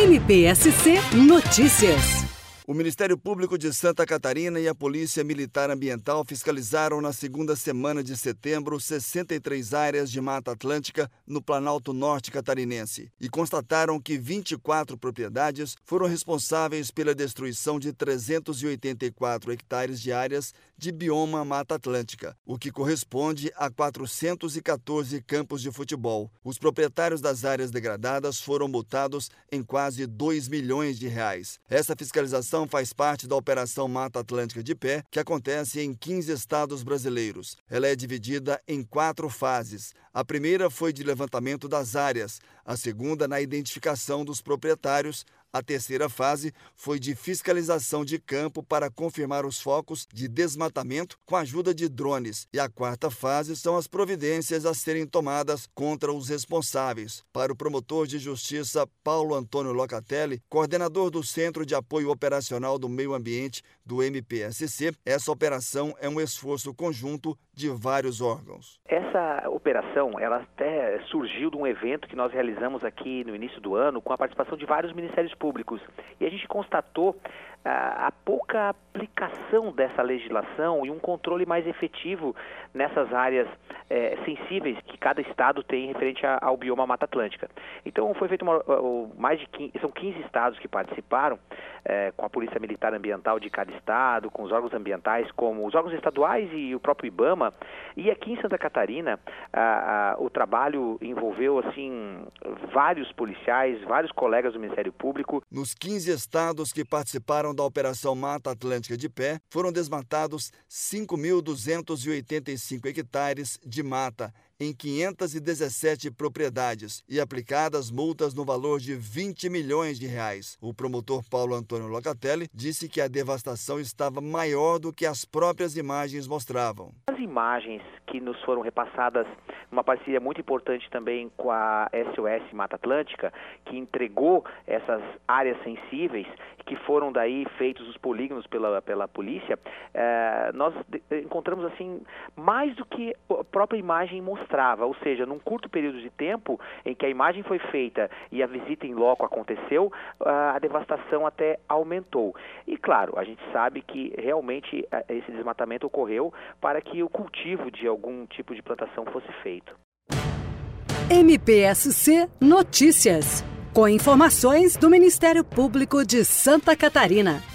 MPSC Notícias. O Ministério Público de Santa Catarina e a Polícia Militar Ambiental fiscalizaram na segunda semana de setembro 63 áreas de Mata Atlântica no Planalto Norte catarinense e constataram que 24 propriedades foram responsáveis pela destruição de 384 hectares de áreas de bioma Mata Atlântica, o que corresponde a 414 campos de futebol. Os proprietários das áreas degradadas foram multados em quase 2 milhões de reais. Essa fiscalização faz parte da Operação Mata Atlântica de Pé, que acontece em 15 estados brasileiros. Ela é dividida em 4 fases. A primeira foi de levantamento das áreas, a segunda na identificação dos proprietários, a terceira fase foi de fiscalização de campo para confirmar os focos de desmatamento com a ajuda de drones. E a quarta fase são as providências a serem tomadas contra os responsáveis. Para o promotor de justiça Paulo Antônio Locatelli, coordenador do Centro de Apoio Operacional do Meio Ambiente do MPSC, essa operação é um esforço conjunto de vários órgãos. Essa operação, ela até surgiu de um evento que nós realizamos aqui no início do ano com a participação de vários ministérios públicos. E a gente constatou a pouca aplicação dessa legislação e um controle mais efetivo nessas áreas sensíveis que cada estado tem referente ao bioma Mata Atlântica. Então foi feito são 15 estados que participaram, com a Polícia Militar Ambiental de cada estado, com os órgãos ambientais, como os órgãos estaduais e o próprio IBAMA. E aqui em Santa Catarina, o trabalho envolveu assim vários policiais, vários colegas do Ministério Público. Nos 15 estados que participaram da Operação Mata Atlântica de Pé, foram desmatados 5.285 hectares de mata em 517 propriedades e aplicadas multas no valor de 20 milhões de reais. O promotor Paulo Antônio Locatelli disse que a devastação estava maior do que as próprias imagens mostravam. As imagens que nos foram repassadas, uma parceria muito importante também com a SOS Mata Atlântica, que entregou essas áreas sensíveis, que foram daí feitos os polígonos pela polícia, nós encontramos assim mais do que a própria imagem mostrava, ou seja, num curto período de tempo em que a imagem foi feita e a visita em loco aconteceu, a devastação até aumentou. E claro, a gente sabe que realmente esse desmatamento ocorreu para que o cultivo de algum tipo de plantação fosse feito. MPSC Notícias, com informações do Ministério Público de Santa Catarina.